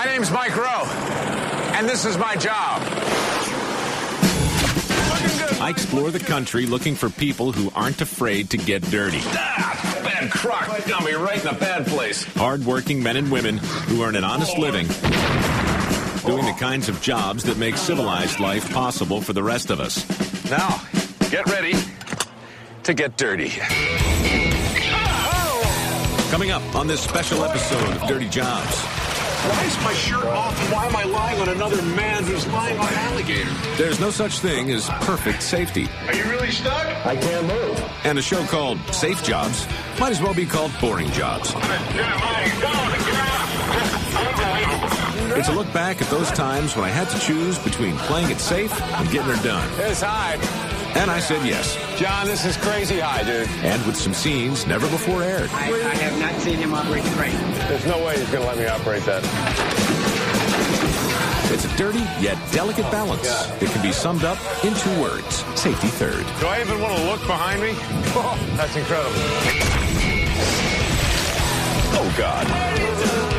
My name's Mike Rowe, and this is my job. I explore the country looking for people who aren't afraid to get dirty. Bad crock got me right in a bad place. Hard-working men and women who earn an honest living, doing the kinds of jobs that make civilized life possible for the rest of us. Now, get ready to get dirty. Coming up on this special episode of Dirty Jobs. Why is my shirt off and why am I lying on another man who's lying on an alligator? There's no such thing as perfect safety. Are you really stuck? I can't move. And a show called Safe Jobs might as well be called Boring Jobs. It's a look back at those times when I had to choose between playing it safe and getting her done. It's high. And I said yes. John, this is crazy high, dude. And with some scenes never before aired. I have not seen him operate the crane. There's no way he's going to let me operate that. It's a dirty yet delicate balance that can be summed up in 2 words. Safety third. Do I even want to look behind me? Oh, that's incredible. Oh, God.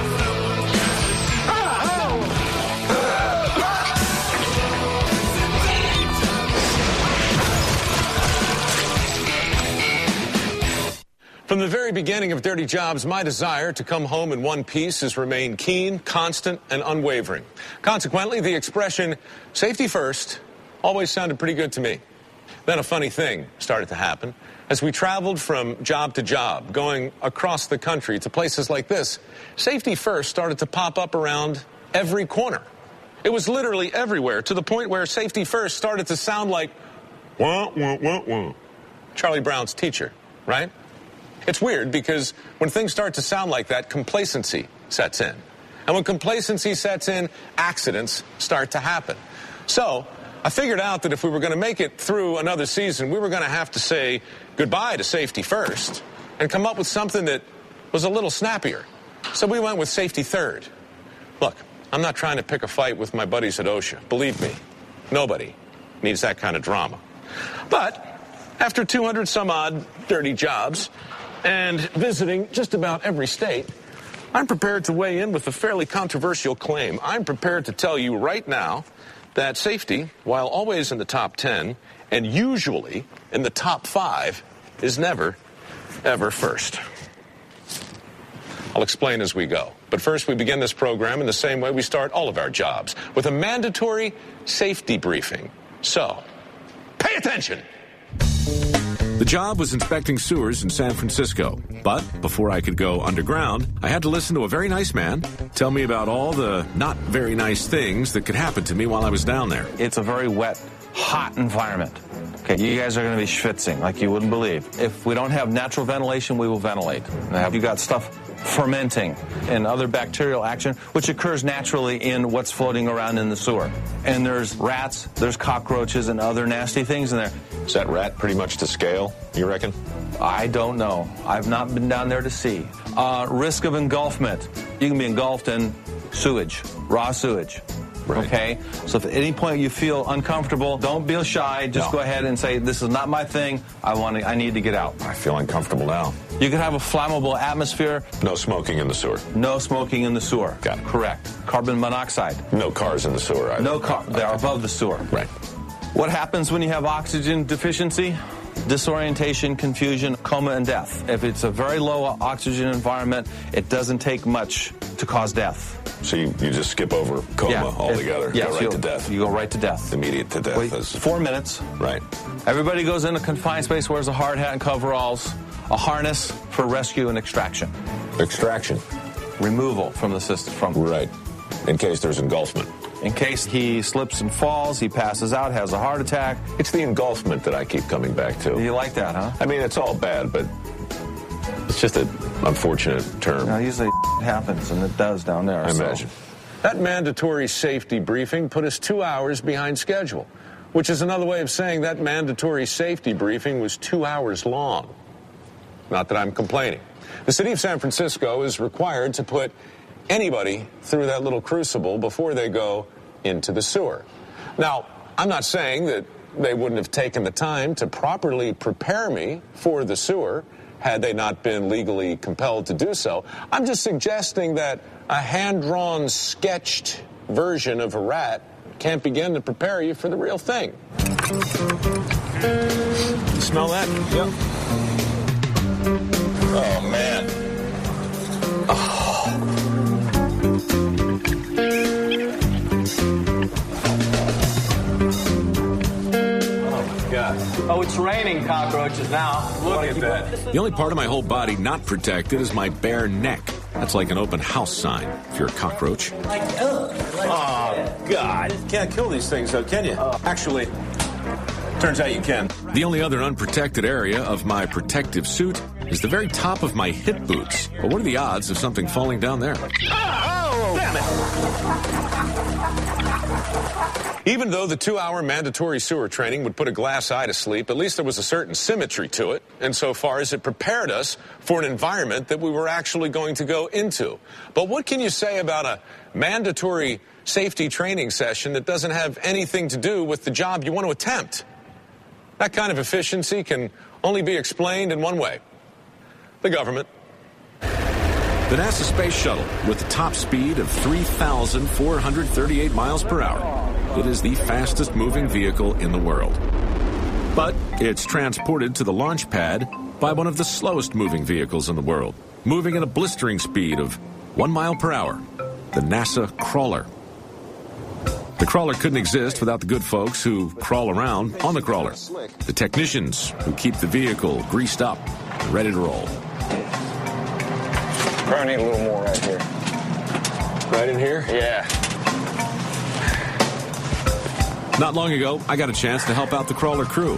From the very beginning of Dirty Jobs, my desire to come home in one piece has remained keen, constant, and unwavering. Consequently, the expression, safety first, always sounded pretty good to me. Then a funny thing started to happen. As we traveled from job to job, going across the country to places like this, safety first started to pop up around every corner. It was literally everywhere, to the point where safety first started to sound like, wah, wah, wah, wah. Charlie Brown's teacher, right? It's weird because when things start to sound like that, complacency sets in. And when complacency sets in, accidents start to happen. So I figured out that if we were going to make it through another season, we were going to have to say goodbye to safety first and come up with something that was a little snappier. So we went with safety third. Look, I'm not trying to pick a fight with my buddies at OSHA. Believe me, nobody needs that kind of drama. But after 200 some odd dirty jobs, and visiting just about every state, I'm prepared to weigh in with a fairly controversial claim. I'm prepared to tell you right now that safety, while always in the top 10 and usually in the top 5, is never, ever first. I'll explain as we go. But first, we begin this program in the same way we start all of our jobs, with a mandatory safety briefing. So, pay attention. The job was inspecting sewers in San Francisco. But before I could go underground, I had to listen to a very nice man tell me about all the not very nice things that could happen to me while I was down there. It's a very wet, hot environment. Okay, you guys are going to be schwitzing like you wouldn't believe. If we don't have natural ventilation, we will ventilate. Now, you got stuff fermenting and other bacterial action, which occurs naturally in what's floating around in the sewer. And there's rats, there's cockroaches, and other nasty things in there. Is that rat pretty much to scale, you reckon? I don't know. I've not been down there to see. Risk of engulfment. You can be engulfed in sewage, raw sewage. Right. Okay? So if at any point you feel uncomfortable, don't be shy. Just go ahead and say, this is not my thing. I need to get out. I feel uncomfortable now. You can have a flammable atmosphere. No smoking in the sewer. No smoking in the sewer. Got it. Correct. Carbon monoxide. No cars in the sewer either. No car. They are above the sewer. Right. What happens when you have oxygen deficiency? Disorientation, confusion, coma, and death. If it's a very low oxygen environment, it doesn't take much to cause death. So you just skip over coma altogether? Yes, go right to death? You go right to death. Immediate to death. Wait, 4 minutes. Right. Everybody goes in a confined space, wears a hard hat and coveralls, a harness for rescue and extraction. Extraction? Removal from the system. Right. In case there's engulfment. In case he slips and falls, he passes out, has a heart attack. It's the engulfment that I keep coming back to. You like that, huh? I mean, it's all bad, but it's just an unfortunate term. Now, usually it happens, and it does down there. I imagine. That mandatory safety briefing put us 2 hours behind schedule, which is another way of saying that mandatory safety briefing was 2 hours long. Not that I'm complaining. The city of San Francisco is required to put anybody through that little crucible before they go into the sewer. Now, I'm not saying that they wouldn't have taken the time to properly prepare me for the sewer had they not been legally compelled to do so. I'm just suggesting that a hand-drawn, sketched version of a rat can't begin to prepare you for the real thing. Smell that? Yep. Oh, man. Oh, it's raining cockroaches now. Look at that. The only part of my whole body not protected is my bare neck. That's like an open house sign if you're a cockroach. Oh, God. Can't kill these things, though, can you? Actually, turns out you can. The only other unprotected area of my protective suit is the very top of my hip boots. But what are the odds of something falling down there? Oh, damn it. Even though the 2-hour mandatory sewer training would put a glass eye to sleep, at least there was a certain symmetry to it, insofar as it prepared us for an environment that we were actually going to go into. But what can you say about a mandatory safety training session that doesn't have anything to do with the job you want to attempt? That kind of efficiency can only be explained in one way: the government. The NASA Space Shuttle, with the top speed of 3,438 miles per hour. It is the fastest moving vehicle in the world. But it's transported to the launch pad by one of the slowest moving vehicles in the world, moving at a blistering speed of 1 mile per hour, the NASA Crawler. The Crawler couldn't exist without the good folks who crawl around on the Crawler, the technicians who keep the vehicle greased up and ready to roll. Probably need a little more right here. Right in here? Yeah. Not long ago, I got a chance to help out the Crawler crew.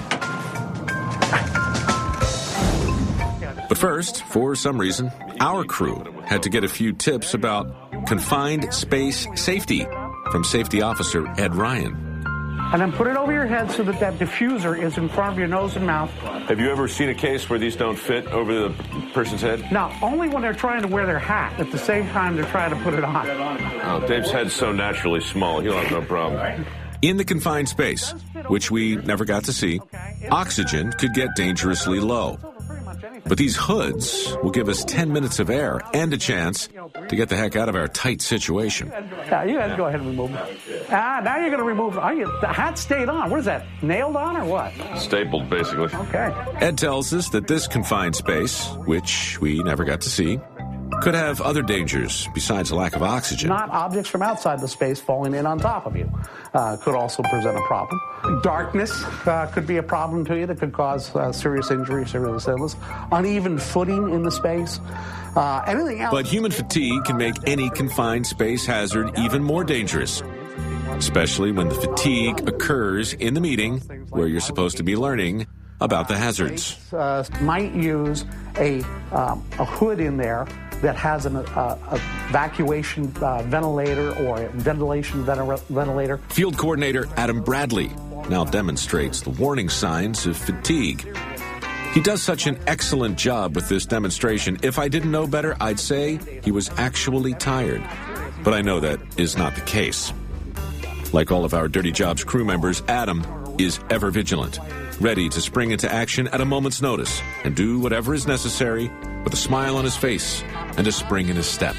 But first, for some reason, our crew had to get a few tips about confined space safety from Safety Officer Ed Ryan. And then put it over your head so that that diffuser is in front of your nose and mouth. Have you ever seen a case where these don't fit over the person's head? Now, only when they're trying to wear their hat. At the same time, they're trying to put it on. Oh, Dave's head's so naturally small, he'll have no problem. In the confined space, which we never got to see, oxygen could get dangerously low. But these hoods will give us 10 minutes of air and a chance to get the heck out of our tight situation. Yeah, you guys go ahead and remove it. Now you're going to remove it. The hat stayed on. What is that, nailed on or what? Stapled, basically. Okay. Ed tells us that this confined space, which we never got to see, could have other dangers besides a lack of oxygen. Not objects from outside the space falling in on top of you could also present a problem. Darkness could be a problem to you that could cause serious injury, serious illness. Uneven footing in the space. Anything else. But human fatigue can make any confined space hazard even more dangerous, especially when the fatigue occurs in the meeting where you're supposed to be learning about the hazards. Might use a hood in there that has an evacuation ventilator or a ventilation ventilator. Field Coordinator Adam Bradley now demonstrates the warning signs of fatigue. He does such an excellent job with this demonstration. If I didn't know better, I'd say he was actually tired. But I know that is not the case. Like all of our Dirty Jobs crew members, Adam is ever vigilant, ready to spring into action at a moment's notice and do whatever is necessary with a smile on his face and a spring in his step.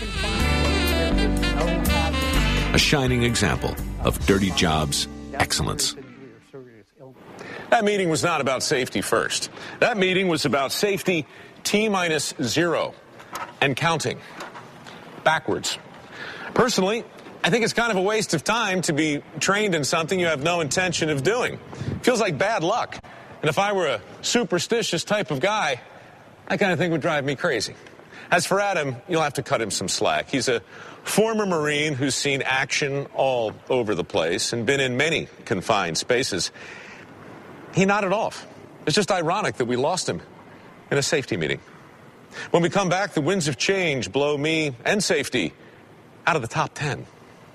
A shining example of Dirty Jobs excellence. That meeting was not about safety first. That meeting was about safety T-0 and counting. Backwards. Personally, I think it's kind of a waste of time to be trained in something you have no intention of doing. Feels like bad luck. And if I were a superstitious type of guy, that kind of thing would drive me crazy. As for Adam, you'll have to cut him some slack. He's a former Marine who's seen action all over the place and been in many confined spaces. He nodded off. It's just ironic that we lost him in a safety meeting. When we come back, the winds of change blow me and safety out of the top 10.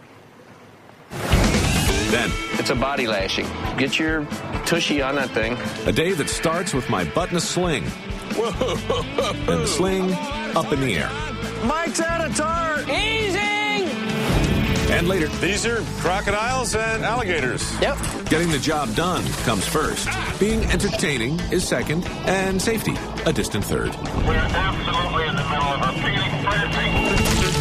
Then, It's a body lashing. Get your tushy on that thing. a day that starts with my butt in a sling. And the sling up in the air. Mike's out of tart. Easy. And later, These are crocodiles and alligators. Yep. getting the job done comes first. Being entertaining is second. And safety a distant third. We're absolutely in the middle of a Phoenix Racing.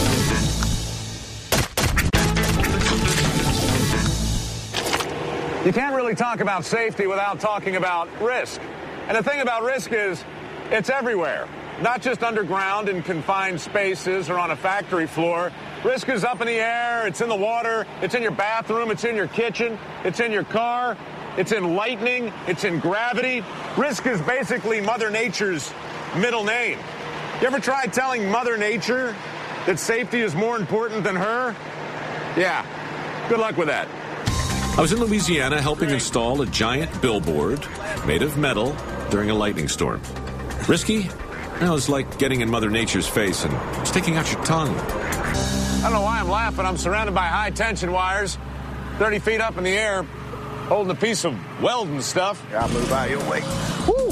You can't really talk about safety without talking about risk. And the thing about risk is it's everywhere, not just underground in confined spaces or on a factory floor. Risk is up in the air, it's in the water, it's in your bathroom, it's in your kitchen, it's in your car, it's in lightning, it's in gravity. Risk is basically Mother Nature's middle name. You ever tried telling Mother Nature that safety is more important than her? Yeah, good luck with that. I was in Louisiana helping install a giant billboard made of metal during a lightning storm. Risky? It was like getting in Mother Nature's face and sticking out your tongue. I don't know why I'm laughing. I'm surrounded by high-tension wires, 30 feet up in the air, holding a piece of welding stuff. I'll move out of your way. Woo!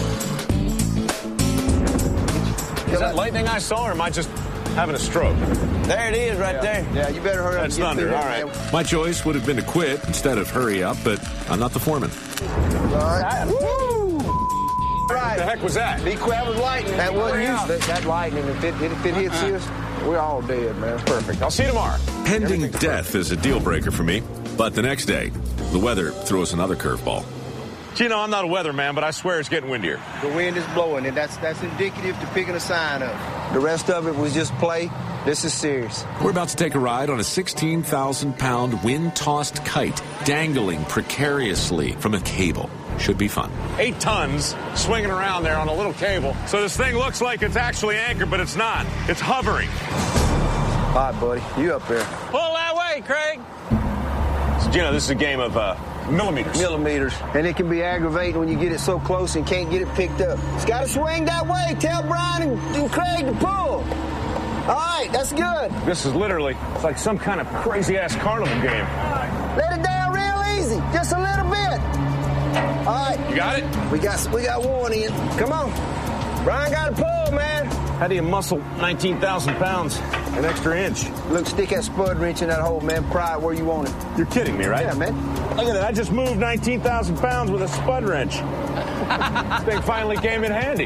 Is that lightning I saw, or am I just having a stroke? There it is right there. Yeah, you better hurry up. That's thunder. All right. My choice would have been to quit instead of hurry up, but I'm not the foreman. All right. Woo! What the heck was that? Be quick with lightning. That wasn't you. That lightning, if it hits us, we're all dead, man. Perfect. I'll see you tomorrow. Pending death is a deal breaker for me, but the next day, the weather threw us another curveball. Gino, I'm not a weatherman, but I swear it's getting windier. The wind is blowing, and that's indicative to picking a sign up. The rest of it was just play. This is serious. We're about to take a ride on a 16,000-pound wind-tossed kite dangling precariously from a cable. Should be fun. 8 tons swinging around there on a little cable. So this thing looks like it's actually anchored, but it's not. It's hovering. All right, buddy. You up there. Pull that way, Craig. So, Gino, this is a game of millimeters. Millimeters. And it can be aggravating when you get it so close and can't get it picked up. It's got to swing that way. Tell Brian and Craig to pull. All right, that's good. This is literally, it's like some kind of crazy-ass carnival game. Let it down real easy. Just a little bit. All right. You got it? We got one in. Come on. Brian got to pull, man. How do you muscle 19,000 pounds an extra inch? Look, stick that spud wrench in that hole, man. Pry it where you want it. You're kidding me, right? Yeah, man. Look at that. I just moved 19,000 pounds with a spud wrench. This thing finally came in handy.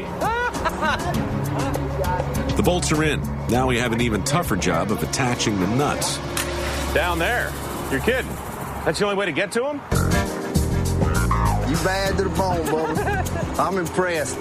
The bolts are in. Now we have an even tougher job of attaching the nuts. Down there. You're kidding. That's the only way to get to them? You bad to the bone, Bubba. I'm impressed.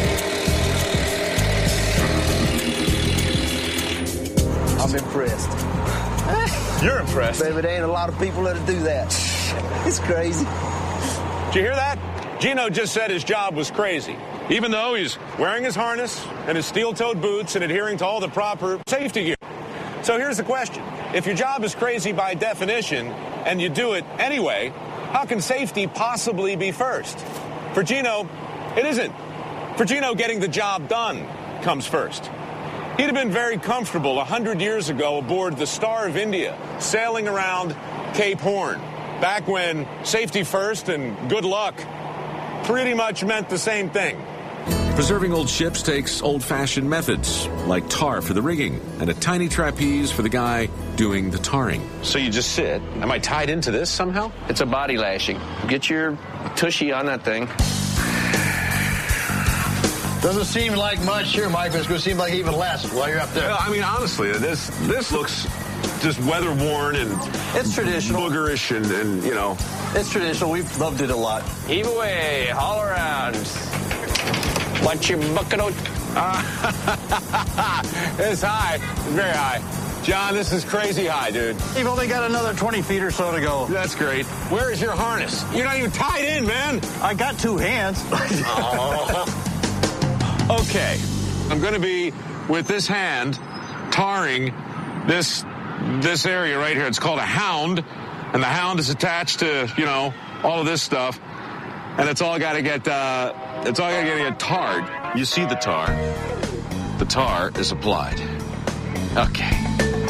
I'm impressed. You're impressed. Baby, there ain't a lot of people that'll do that. It's crazy. Did you hear that? Gino just said his job was crazy, even though he's wearing his harness and his steel-toed boots and adhering to all the proper safety gear. So here's the question. If your job is crazy by definition and you do it anyway, how can safety possibly be first? For Gino, it isn't. For Gino, getting the job done comes first. He'd have been very comfortable 100 years ago aboard the Star of India, sailing around Cape Horn, back when safety first and good luck pretty much meant the same thing. Preserving old ships takes old-fashioned methods, like tar for the rigging and a tiny trapeze for the guy doing the tarring. So you just sit. Am I tied into this somehow? It's a body lashing. Get your tushy on that thing. Doesn't seem like much here, Mike, but it's going to seem like even less while you're up there. Well, I mean, honestly, this looks just weather-worn and It's traditional. boogerish and, you know. It's traditional. We've loved it a lot. Heave away, haul around. Watch your bucket out. It's high. It's very high. John, this is crazy high, dude. You've only got another 20 feet or so to go. That's great. Where is your harness? You're not even tied in, man. I got 2 hands. Okay. I'm going to be, with this hand, tarring this area right here. It's called a hound, and the hound is attached to, you know, all of this stuff, and it's all got to get tarred. You see the tar. The tar is applied. Okay.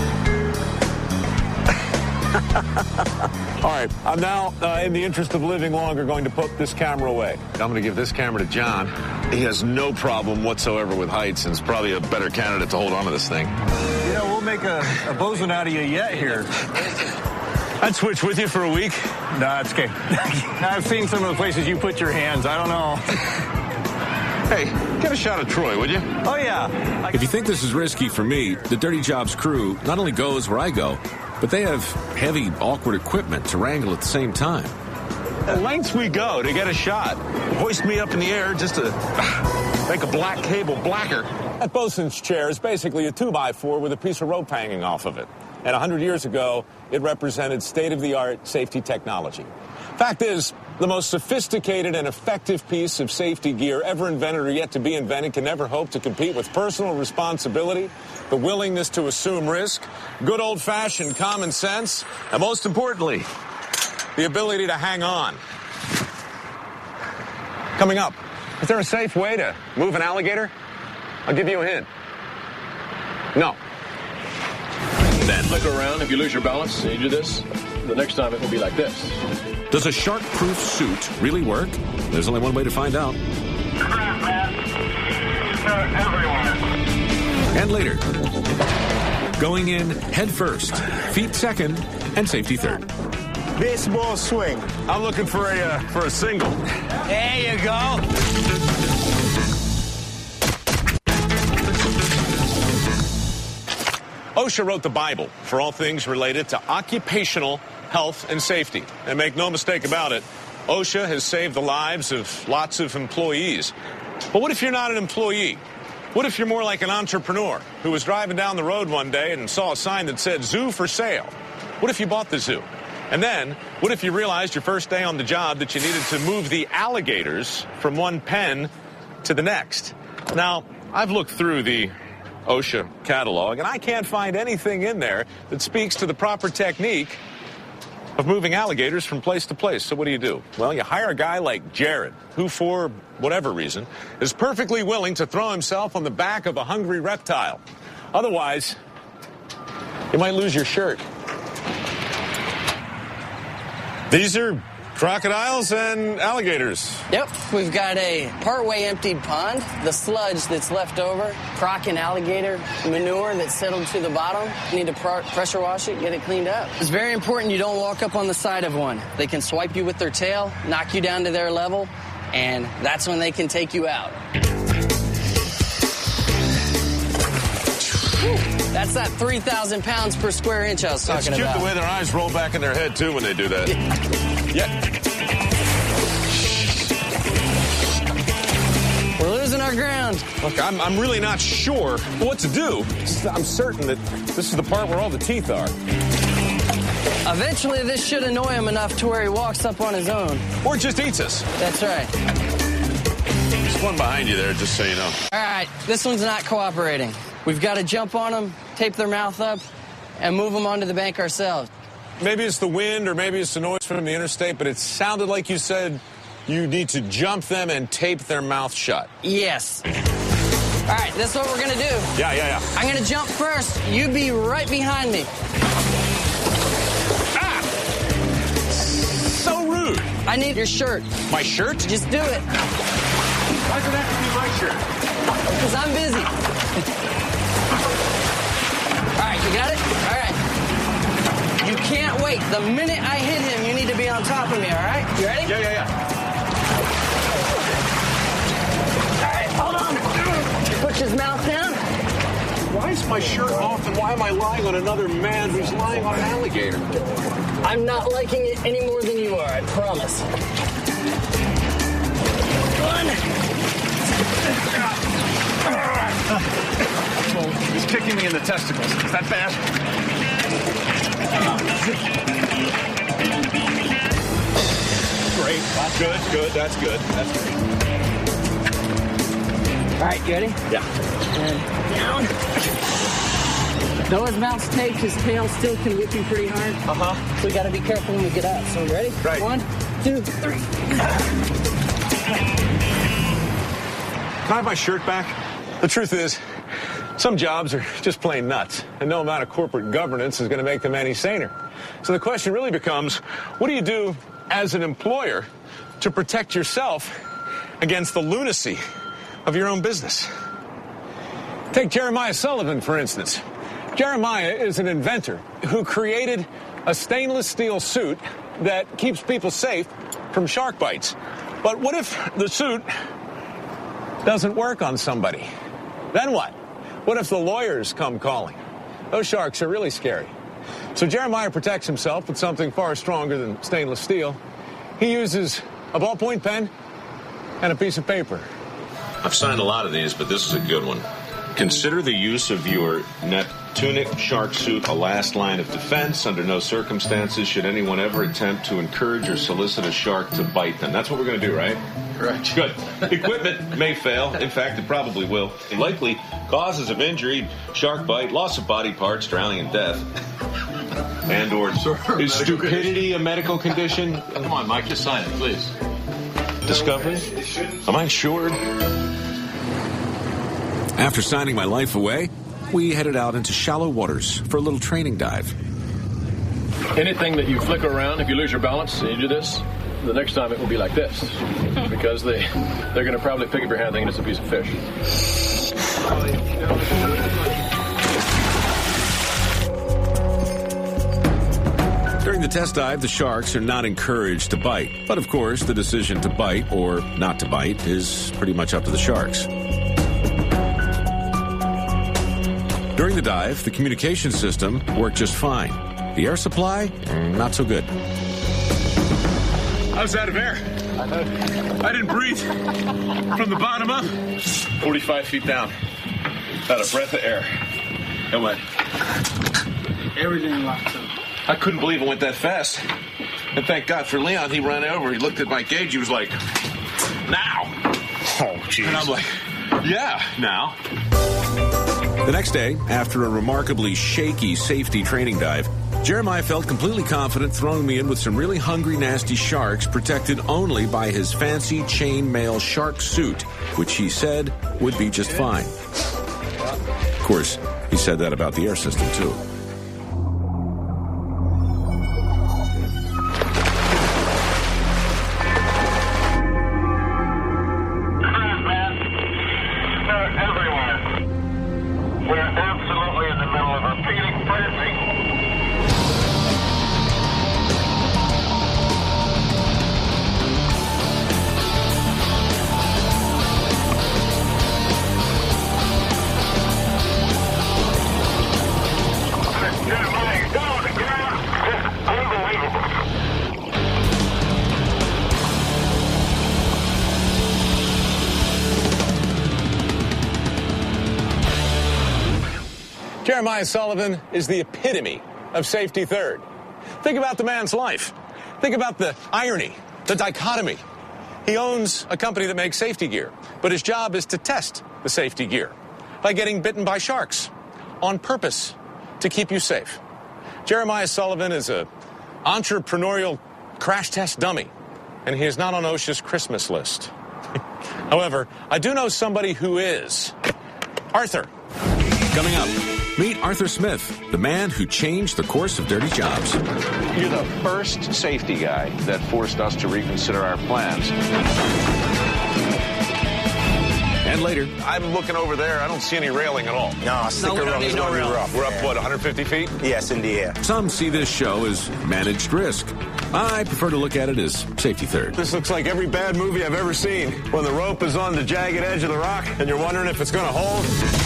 All right, I'm now, in the interest of living longer, going to put this camera away. I'm going to give this camera to John. He has no problem whatsoever with heights and is probably a better candidate to hold on to this thing. You know, we'll make a bosun out of you yet here. I'd switch with you for a week. No, it's okay. I've seen some of the places you put your hands. I don't know. Hey, get a shot of Troy, would you? Oh, yeah. If you think this is risky for me, the Dirty Jobs crew not only goes where I go, but they have heavy, awkward equipment to wrangle at the same time. The lengths we go to get a shot. Hoist me up in the air just to make a black cable blacker. That bosun's chair is basically a 2x4 with a piece of rope hanging off of it. And 100 years ago, it represented state-of-the-art safety technology. Fact is, the most sophisticated and effective piece of safety gear ever invented or yet to be invented can never hope to compete with personal responsibility, the willingness to assume risk, good old-fashioned common sense, and most importantly, the ability to hang on. Coming up, is there a safe way to move an alligator? I'll give you a hint. No. Then look around. If you lose your balance and you do this, the next time it will be like this. Does a shark-proof suit really work? There's only one way to find out. And later, going in head first, feet second, and safety third. Baseball swing. I'm looking for a single. There you go. OSHA wrote the Bible for all things related to occupational health and safety. And make no mistake about it, OSHA has saved the lives of lots of employees. But what if you're not an employee? What if you're more like an entrepreneur who was driving down the road one day and saw a sign that said zoo for sale? What if you bought the zoo? And then, what if you realized your first day on the job that you needed to move the alligators from one pen to the next? Now, I've looked through the OSHA catalog, and I can't find anything in there that speaks to the proper technique of moving alligators from place to place. So what do? Well, you hire a guy like Jared, who for whatever reason is perfectly willing to throw himself on the back of a hungry reptile. Otherwise, you might lose your shirt. These are crocodiles and alligators. Yep, we've got a partway emptied pond, the sludge that's left over, croc and alligator manure that's settled to the bottom. You need to pressure wash it, get it cleaned up. It's very important you don't walk up on the side of one. They can swipe you with their tail, knock you down to their level, and that's when they can take you out. That's that 3,000 pounds per square inch I was talking about. It's cute the way their eyes roll back in their head, too, when they do that. Yeah. We're losing our ground. Look, I'm really not sure what to do. I'm certain that this is the part where all the teeth are. Eventually, this should annoy him enough to where he walks up on his own. Or just eats us. That's right. There's one behind you there, just so you know. All right, this one's not cooperating. We've got to jump on them, tape their mouth up, and move them onto the bank ourselves. Maybe it's the wind or maybe it's the noise from the interstate, but it sounded like you said you need to jump them and tape their mouth shut. Yes. All right, this is what we're going to do. Yeah. I'm going to jump first. You be right behind me. Ah! So rude. I need your shirt. My shirt? Just do it. Why does it have to be my shirt? Because I'm busy. All right, you got it? All right. You can't wait. The minute I hit him, you need to be on top of me, all right? You ready? Yeah. All right, hold on. Push his mouth down. Why is my shirt off and why am I lying on another man who's lying on an alligator? I'm not liking it any more than you are, I promise. One. Well, he's kicking me in the testicles. Is that bad? Great. Good. That's good. All right, you ready? Yeah. And down. Though his mouth's taped, his tail still can whip you pretty hard. Uh-huh. So we got to be careful when we get up. So, ready? Right. 1, 2, 3. Can I have my shirt back? The truth is, some jobs are just plain nuts, and no amount of corporate governance is going to make them any saner. So the question really becomes, what do you do as an employer to protect yourself against the lunacy of your own business? Take Jeremiah Sullivan, for instance. Jeremiah is an inventor who created a stainless steel suit that keeps people safe from shark bites. But what if the suit doesn't work on somebody. Then what? What if the lawyers come calling? Those sharks are really scary. So Jeremiah protects himself with something far stronger than stainless steel. He uses a ballpoint pen and a piece of paper. I've signed a lot of these, but this is a good one. Consider the use of your Neptunic shark suit a last line of defense. Under no circumstances should anyone ever attempt to encourage or solicit a shark to bite them. That's what we're going to do, right? Correct. Good. Equipment may fail. In fact, it probably will. Likely causes of injury, shark bite, loss of body parts, drowning and death. And or is stupidity a medical condition? Come on, Mike, just sign it, please. Discovery? Am I insured? After signing my life away, we headed out into shallow waters for a little training dive. Anything that you flicker around, if you lose your balance and you do this, the next time it will be like this. Because they're going to probably pick up your hand thinking it's a piece of fish. During the test dive, the sharks are not encouraged to bite. But of course, the decision to bite or not to bite is pretty much up to the sharks. During the dive, the communication system worked just fine. The air supply, not so good. I was out of air. I didn't breathe. From the bottom up, 45 feet down. Not a breath of air. It went. Everything locked up. I couldn't believe it went that fast. And thank God for Leon. He ran over. He looked at my gauge. He was like, now. Oh, jeez. And I'm like, yeah, now. The next day, after a remarkably shaky safety training dive, Jeremiah felt completely confident throwing me in with some really hungry, nasty sharks protected only by his fancy chainmail shark suit, which he said would be just fine. Of course, he said that about the air system, too. Jeremiah Sullivan is the epitome of safety third. Think about the man's life. Think about the irony, the dichotomy. He owns a company that makes safety gear, but his job is to test the safety gear by getting bitten by sharks on purpose to keep you safe. Jeremiah Sullivan is an entrepreneurial crash test dummy, and he is not on OSHA's Christmas list. However, I do know somebody who is. Arthur. Coming up, meet Arthur Smith, the man who changed the course of dirty jobs. You're the first safety guy that forced us to reconsider our plans. And later, I'm looking over there. I don't see any railing at all. No, stick around. It's going to be rough. We're up, what, 150 feet? Yes, in the air. Some see this show as managed risk. I prefer to look at it as safety third. This looks like every bad movie I've ever seen. When the rope is on the jagged edge of the rock and you're wondering if it's going to hold.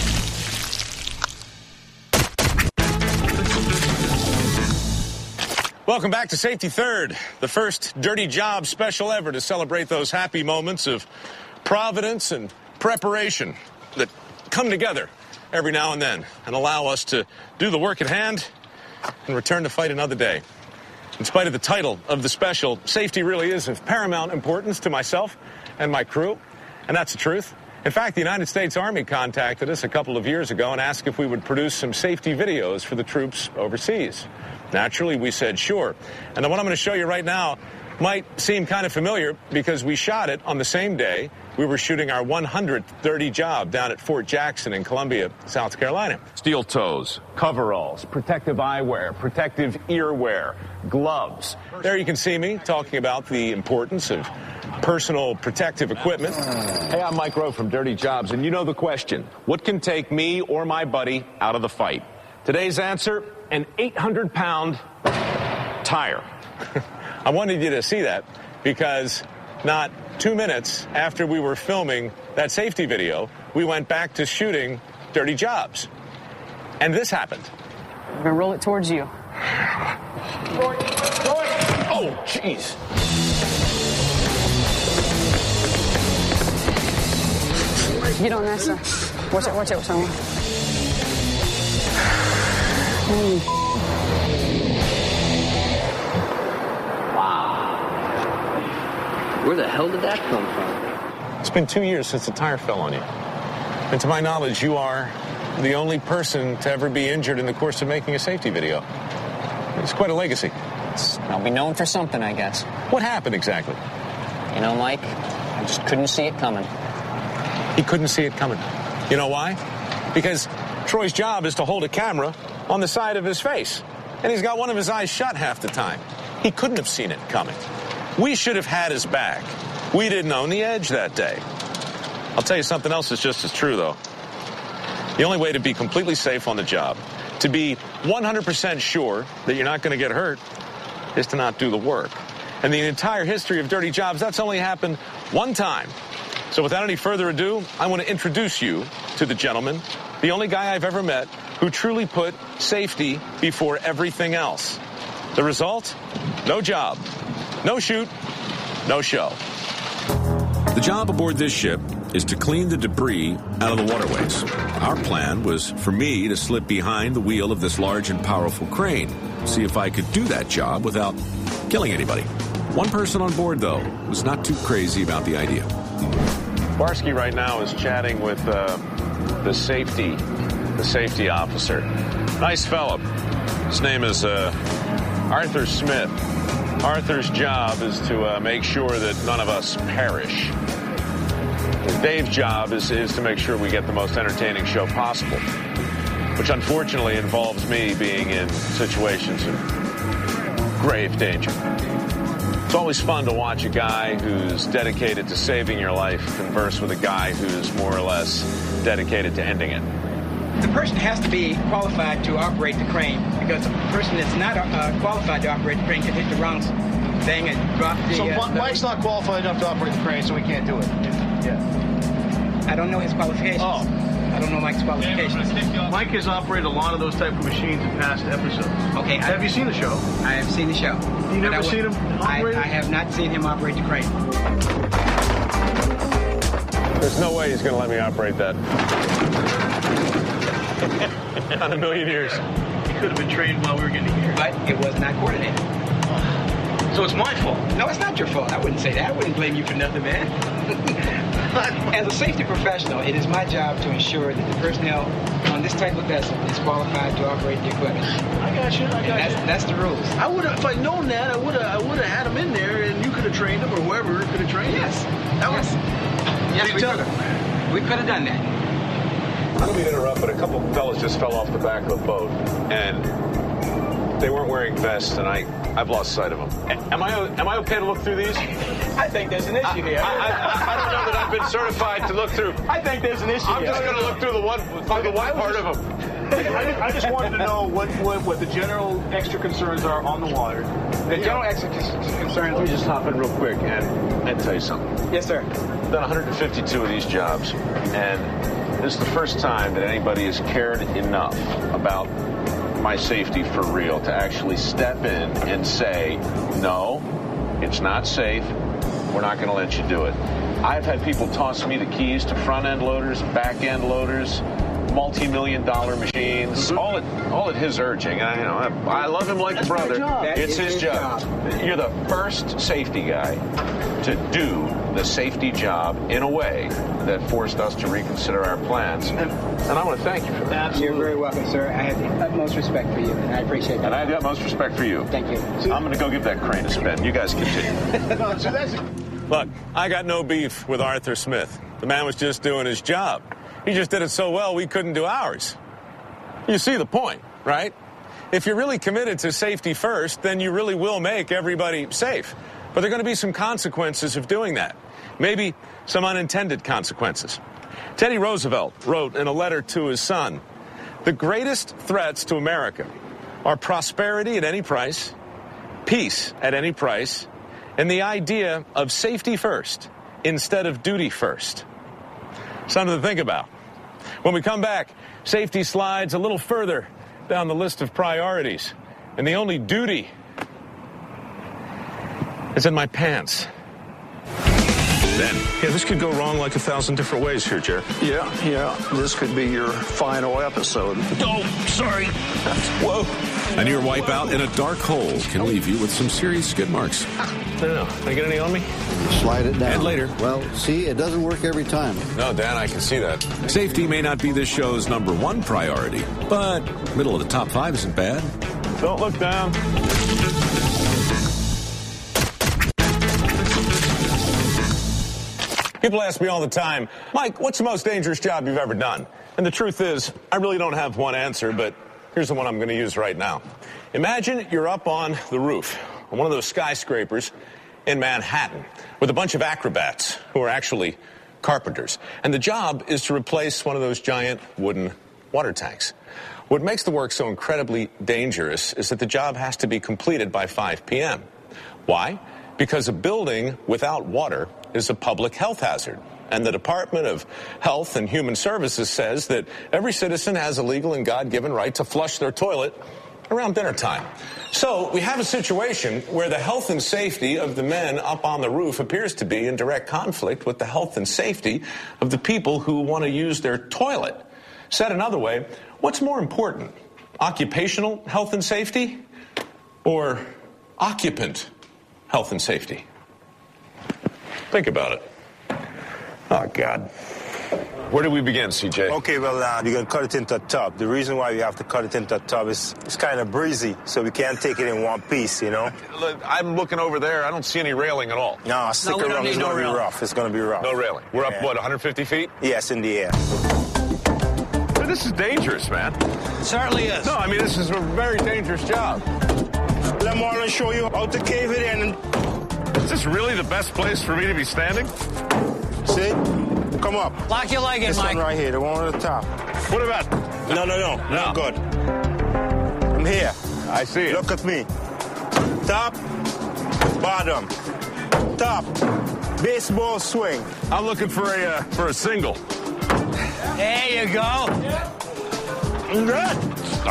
Welcome back to Safety Third, the first dirty job special ever to celebrate those happy moments of providence and preparation that come together every now and then and allow us to do the work at hand and return to fight another day. In spite of the title of the special, safety really is of paramount importance to myself and my crew, and that's the truth. In fact, the United States Army contacted us a couple of years ago and asked if we would produce some safety videos for the troops overseas. Naturally, we said sure. And the one I'm going to show you right now might seem kind of familiar because we shot it on the same day we were shooting our 100th dirty job down at Fort Jackson in Columbia, South Carolina. Steel toes, Coveralls, protective eyewear, protective earwear, gloves. There you can see me talking about the importance of personal protective equipment. Hey, I'm Mike Rowe from Dirty Jobs, and you know the question. What can take me or my buddy out of the fight? Today's answer, an 800-pound tire. I wanted you to see that because not 2 minutes after we were filming that safety video, we went back to shooting Dirty Jobs. And this happened. I'm going to roll it towards you. Oh, jeez. Get on that side. Watch out, someone. Wow. Where the hell did that come from? It's been 2 years since the tire fell on you. And to my knowledge, you are the only person to ever be injured in the course of making a safety video. It's quite a legacy. I'll be known for something, I guess. What happened exactly? You know, Mike, I just couldn't see it coming. He couldn't see it coming. You know why? Because Troy's job is to hold a camera on the side of his face. And he's got one of his eyes shut half the time. He couldn't have seen it coming. We should have had his back. We didn't own the edge that day. I'll tell you something else that's just as true, though. The only way to be completely safe on the job, to be 100% sure that you're not going to get hurt, is to not do the work. And the entire history of Dirty Jobs, that's only happened one time. So without any further ado, I want to introduce you to the gentleman, the only guy I've ever met who truly put safety before everything else. The result? No job, no shoot, no show. The job aboard this ship is to clean the debris out of the waterways. Our plan was for me to slip behind the wheel of this large and powerful crane, see if I could do that job without killing anybody. One person on board, though, was not too crazy about the idea. Barsky right now is chatting with the safety officer. Nice fellow. His name is Arthur Smith. Arthur's job is to make sure that none of us perish. Dave's job is to make sure we get the most entertaining show possible, which unfortunately involves me being in situations of grave danger. It's always fun to watch a guy who's dedicated to saving your life converse with a guy who's more or less dedicated to ending it. The person has to be qualified to operate the crane, because a person that's not qualified to operate the crane can hit the wrong thing and drop the... So Mike's not qualified enough to operate the crane, so he can't do it. Yeah. I don't know his qualifications. Oh. I don't know Mike's qualifications. Mike has operated a lot of those type of machines in past episodes. Okay. Have you seen the show? I have seen the show. You never seen him operate? I have not seen him operate the crane. There's no way he's going to let me operate that. Not in a million years. He could have been trained while we were getting here. But it was not coordinated. So it's my fault? No, it's not your fault. I wouldn't say that. I wouldn't blame you for nothing, man. As a safety professional, it is my job to ensure that the personnel on this type of vessel is qualified to operate the equipment. I got you. That's the rules. I would have, if I'd known that, I would have had him in there, and you could have trained him, or whoever could have trained him. Yes. Yes, we could have. We could have done that. I don't mean to interrupt, but a couple of fellas just fell off the back of the boat, and they weren't wearing vests, and I've lost sight of them. Am I okay to look through these? I think there's an issue here. I don't know that I've been certified to look through. I think there's an issue. I'm just going to look through the one part of them. I just wanted to know what the general extra concerns are on the water. The general extra concerns. Let me just hop in real quick and tell you something. Yes, sir. I've done 152 of these jobs, and this is the first time that anybody has cared enough about my safety for real to actually step in and say, no, it's not safe. We're not going to let you do it. I've had people toss me the keys to front-end loaders, back-end loaders, multi-million-dollar machines, all at his urging. I love him like a brother. It's his job. You're the first safety guy to do the safety job in a way that forced us to reconsider our plans. And I want to thank you for that. Absolutely. You're very welcome, sir. I have the utmost respect for you, and I appreciate that. And I have the utmost respect for you. Thank you. I'm going to go give that crane a spin. You guys continue. Look, I got no beef with Arthur Smith. The man was just doing his job. He just did it so well we couldn't do ours. You see the point, right? If you're really committed to safety first, then you really will make everybody safe. But there are going to be some consequences of doing that. Maybe some unintended consequences. Teddy Roosevelt wrote in a letter to his son, "The greatest threats to America are prosperity at any price, peace at any price, and the idea of safety first instead of duty first." Something to think about. When we come back, safety slides a little further down the list of priorities. And the only duty is in my pants. Then, yeah, this could go wrong like 1,000 different ways here, Jer. Yeah. This could be your final episode. Oh, sorry. Whoa. A near wipeout in a dark hole can leave you with some serious skid marks. No. Can I get any on me? Slide it down. And later. Well, see, it doesn't work every time. No, Dan, I can see that. Safety may not be this show's #1 priority, but middle of the top 5 isn't bad. Don't look down. People ask me all the time, Mike, what's the most dangerous job you've ever done? And the truth is, I really don't have one answer, but here's the one I'm going to use right now. Imagine you're up on the roof on one of those skyscrapers in Manhattan with a bunch of acrobats who are actually carpenters. And the job is to replace one of those giant wooden water tanks. What makes the work so incredibly dangerous is that the job has to be completed by 5 p.m. Why? Because a building without water is a public health hazard. And the Department of Health and Human Services says that every citizen has a legal and God-given right to flush their toilet around dinner time. So we have a situation where the health and safety of the men up on the roof appears to be in direct conflict with the health and safety of the people who want to use their toilet. Said another way, what's more important, occupational health and safety or occupant health and safety? Think about it. Oh, God. Where do we begin, CJ? Okay, well, you're going to cut it into a tub. The reason why you have to cut it into a tub is it's kind of breezy, so we can't take it in one piece, you know? I'm looking over there. I don't see any railing at all. No, stick around. It's going to be rough. It's going to be rough. No railing. We're up, 150 feet? Yes, in the air. This is dangerous, man. It certainly is. No, I mean, this is a very dangerous job. Let Marlon show you how to cave it in. Is this really the best place for me to be standing? See? Come up. Lock your leg in, this Mike. One right here, the one on the top. What about? No. Not good. I'm here. I see it. Look at me. Top, bottom, top, baseball swing. I'm looking for a single. There you go. Good.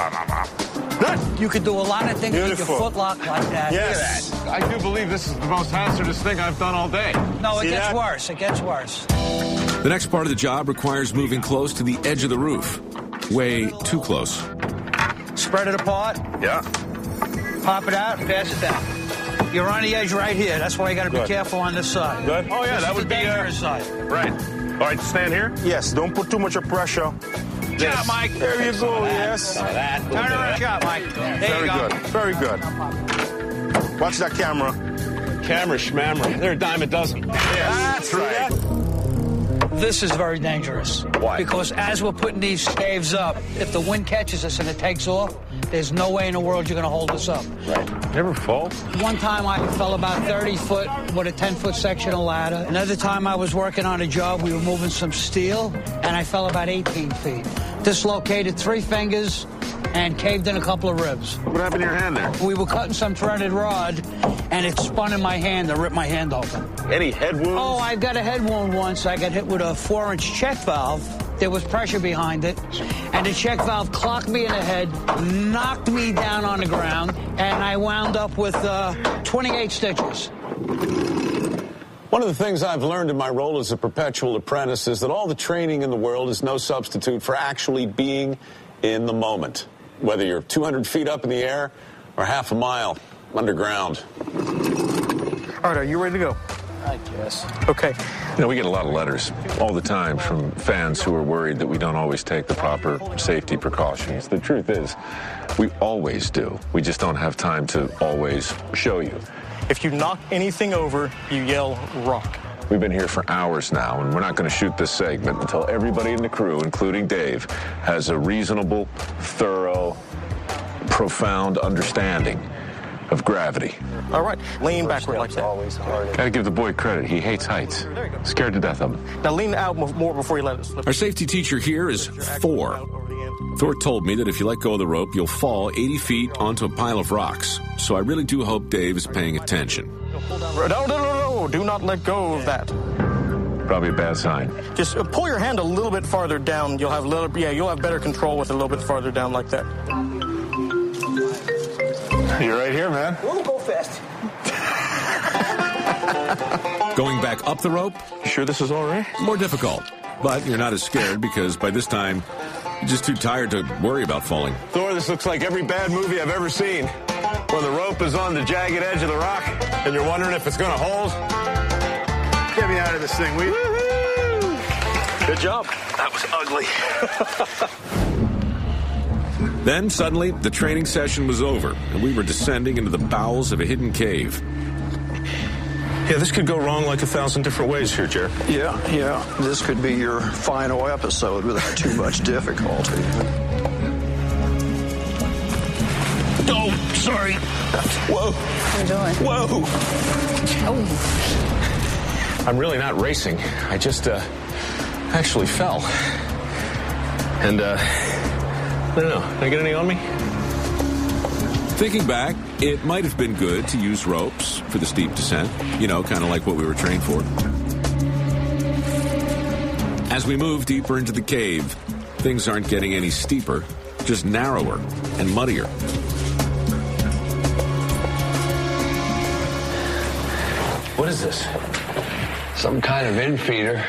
You could do a lot of things with your foot lock like that. Yes. Look at that. I do believe this is the most hazardous thing I've done all day. No, it gets worse. It gets worse. The next part of the job requires moving close to the edge of the roof. Way too close. Spread it apart. Yeah. Pop it out and pass it down. You're on the edge right here. That's why you got to be careful on this side. Good. Oh, yeah, that would be dangerous side. Right. All right, stand here. Yes, don't put too much of pressure. Shot, Mike. There you go, yes. Turn around, shot, Mike. There you go. Very good. Watch that camera. Camera schmammer. They're a dime a dozen. Yes. That's right. This is very dangerous. Why? Because as we're putting these staves up, if the wind catches us and it takes off, there's no way in the world you're going to hold us up. Right. Never fall? One time I fell about 30 foot with a 10-foot section of ladder. Another time I was working on a job, we were moving some steel, and I fell about 18 feet. Dislocated 3 fingers and caved in a couple of ribs. What happened to your hand there? We were cutting some threaded rod, and it spun in my hand and ripped my hand open. Any head wounds? Oh, I got a head wound once. I got hit with a 4-inch check valve. There was pressure behind it, and the check valve clocked me in the head, knocked me down on the ground, and I wound up with 28 stitches. One of the things I've learned in my role as a perpetual apprentice is that all the training in the world is no substitute for actually being in the moment, whether you're 200 feet up in the air or half a mile underground. All right, are you ready to go? I guess. Okay. You know, we get a lot of letters all the time from fans who are worried that we don't always take the proper safety precautions. The truth is, we always do. We just don't have time to always show you. If you knock anything over, you yell rock. We've been here for hours now, and we're not going to shoot this segment until everybody in the crew, including Dave, has a reasonable, thorough, profound understanding of gravity. All right, lean backward like that. Always hard. Gotta give the boy credit. He hates heights. Scared to death of them. Now lean out more before you let it slip. Our safety teacher here is Thor. Thor told me that if you let go of the rope, you'll fall 80 feet onto a pile of rocks. So I really do hope Dave is paying attention. No. Do not let go of that. Probably a bad sign. Just pull your hand a little bit farther down. You'll have you'll have better control with it a little bit farther down like that. You're right here, man. We'll go fast. Going back up the rope? You sure this is all right? More difficult. But you're not as scared because by this time, you're just too tired to worry about falling. Thor, this looks like every bad movie I've ever seen, where the rope is on the jagged edge of the rock, and you're wondering if it's going to hold. Get me out of this thing, will you? Good job. That was ugly. Then, suddenly, the training session was over, and we were descending into the bowels of a hidden cave. Yeah, this could go wrong like 1,000 different ways here, Jer. Yeah. This could be your final episode without too much difficulty. Oh, sorry. Whoa. How you doing? Whoa. Oh. I'm really not racing. I just, actually fell. And, I don't know. Can I get any on me? Thinking back, it might have been good to use ropes for the steep descent. You know, kind of like what we were trained for. As we move deeper into the cave, things aren't getting any steeper, just narrower and muddier. What is this? Some kind of infeeder.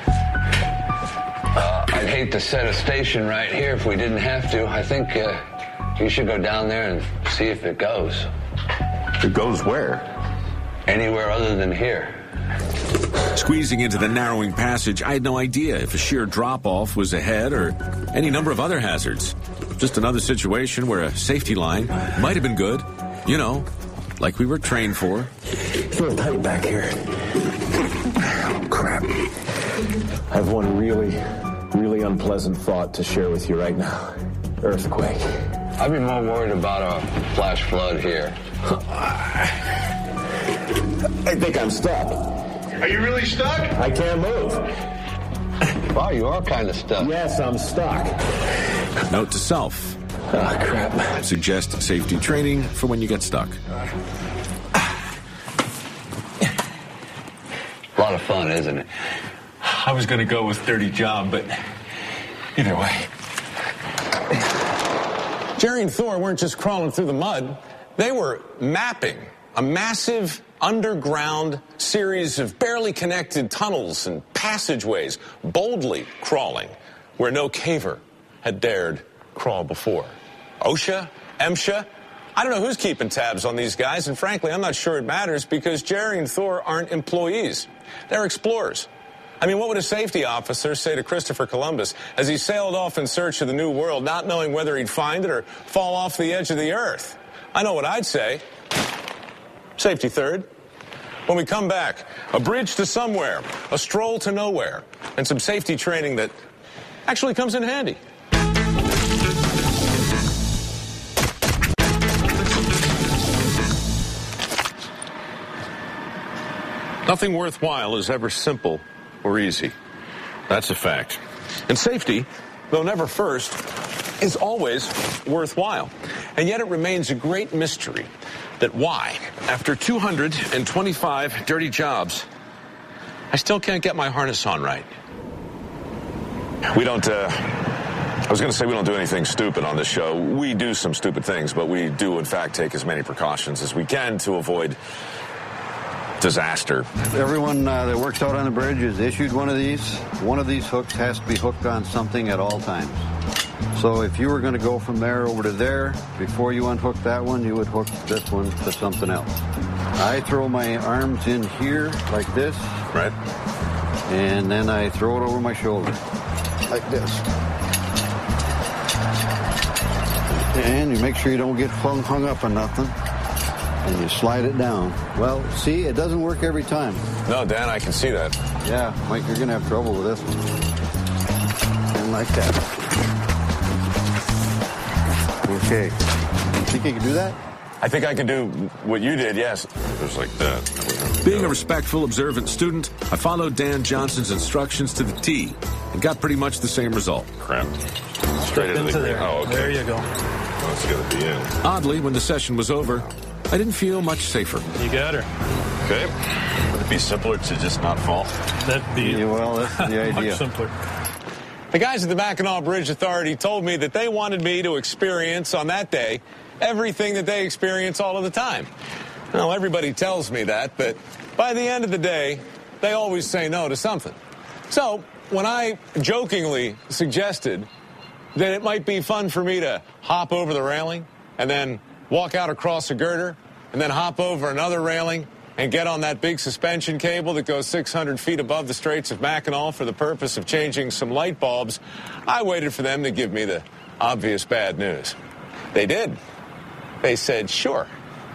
I'd hate to set a station right here if we didn't have to. I think you should go down there and see if it goes. It goes where? Anywhere other than here. Squeezing into the narrowing passage, I had no idea if a sheer drop-off was ahead or any number of other hazards. Just another situation where a safety line might have been good, you know, like we were trained for. It's a little tight back here. Oh, crap. I have one really unpleasant thought to share with you right now. Earthquake. I'd be more worried about a flash flood here. I think I'm stuck. Are you really stuck? I can't move. Wow, you are kind of stuck. Yes, I'm stuck. Note to self. Oh, crap. Suggest safety training for when you get stuck. A lot of fun, isn't it? I was going to go with dirty job, but either way. Jerry and Thor weren't just crawling through the mud. They were mapping a massive underground series of barely connected tunnels and passageways, boldly crawling where no caver had dared crawl before. OSHA, MSHA, I don't know who's keeping tabs on these guys, and frankly, I'm not sure it matters because Jerry and Thor aren't employees. They're explorers. I mean, what would a safety officer say to Christopher Columbus as he sailed off in search of the new world, not knowing whether he'd find it or fall off the edge of the earth? I know what I'd say. Safety third. When we come back, a bridge to somewhere, a stroll to nowhere, and some safety training that actually comes in handy. Nothing worthwhile is ever simple or easy. That's a fact. And safety, though never first, is always worthwhile. And yet it remains a great mystery that why, after 225 dirty jobs, I still can't get my harness on right. We don't, I was going to say we don't do anything stupid on this show. We do some stupid things, but we do, in fact, take as many precautions as we can to avoid disaster. Everyone that works out on the bridge is issued one of these. One of these hooks has to be hooked on something at all times. So if you were going to go from there over to there, before you unhook that one, you would hook this one to something else. I throw my arms in here like this. Right. And then I throw it over my shoulder like this. And you make sure you don't get hung up on nothing. And you slide it down. Well, see, it doesn't work every time. No, Dan, I can see that. Yeah, Mike, you're going to have trouble with this one. And like that. Okay. Think you can do that? I think I can do what you did, yes. Just like that. Being a respectful, observant student, I followed Dan Johnson's instructions to the T and got pretty much the same result. Crap. Straight into the there. Oh, okay. There you go. Well, it's going to be in. Oddly, when the session was over, I didn't feel much safer. You got her. Okay. Would it be simpler to just not fall? That'd be that's the idea. much simpler. The guys at the Mackinac Bridge Authority told me that they wanted me to experience on that day everything that they experience all of the time. Well, everybody tells me that, but by the end of the day, they always say no to something. So when I jokingly suggested that it might be fun for me to hop over the railing and then walk out across a girder and then hop over another railing and get on that big suspension cable that goes 600 feet above the Straits of Mackinac for the purpose of changing some light bulbs, I waited for them to give me the obvious bad news. They did. They said, sure.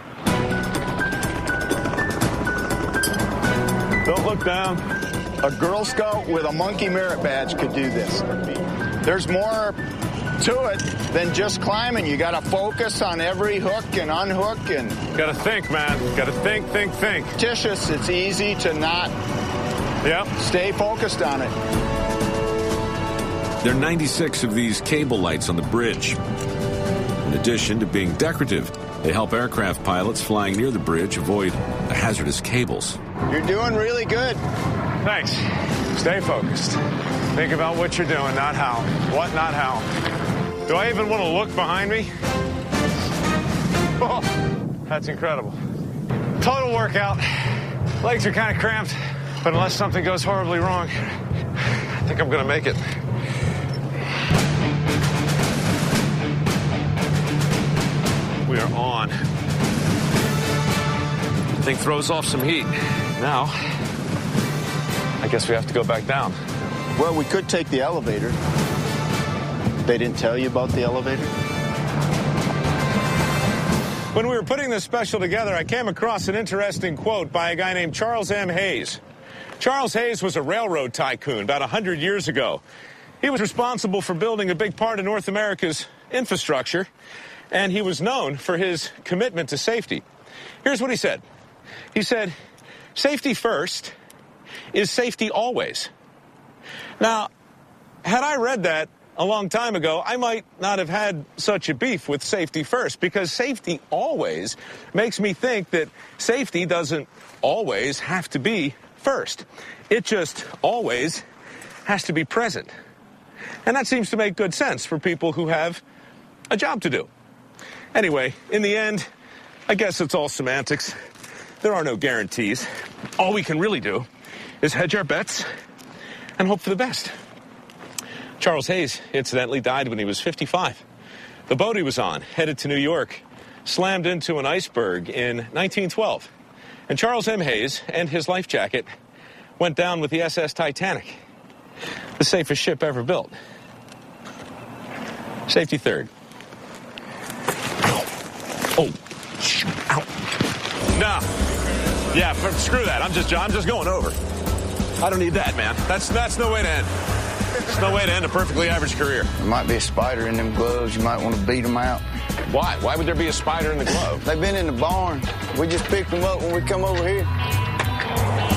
Don't look down. A Girl Scout with a monkey merit badge could do this. There's more to it than just climbing. You got to focus on every hook and unhook and... Got to think, man. Got to think. Fictitious. It's easy to not stay focused on it. There are 96 of these cable lights on the bridge. In addition to being decorative, they help aircraft pilots flying near the bridge avoid the hazardous cables. You're doing really good. Thanks. Stay focused. Think about what you're doing, not how. What, not how. Do I even want to look behind me? Oh, that's incredible. Total workout. Legs are kind of cramped, but unless something goes horribly wrong, I think I'm going to make it. We are on. The thing throws off some heat. Now, I guess we have to go back down. Well, we could take the elevator. They didn't tell you about the elevator? When we were putting this special together, I came across an interesting quote by a guy named Charles M. Hayes. Charles Hayes was a railroad tycoon about 100 years ago. He was responsible for building a big part of North America's infrastructure, and he was known for his commitment to safety. Here's what he said. He said, "Safety first is safety always." Now, had I read that a long time ago, I might not have had such a beef with safety first, because safety always makes me think that safety doesn't always have to be first. It just always has to be present. And that seems to make good sense for people who have a job to do. Anyway, in the end, I guess it's all semantics. There are no guarantees. All we can really do is hedge our bets and hope for the best. Charles Hayes, incidentally, died when he was 55. The boat he was on, headed to New York, slammed into an iceberg in 1912. And Charles M. Hayes and his life jacket went down with the SS Titanic, the safest ship ever built. Safety third. Oh, ow. Nah. Yeah, screw that. I'm just going over. I don't need that, man. That's no way to end. There's no way to end a perfectly average career. There might be a spider in them gloves. You might want to beat them out. Why? Why would there be a spider in the glove? They've been in the barn. We just picked them up when we come over here.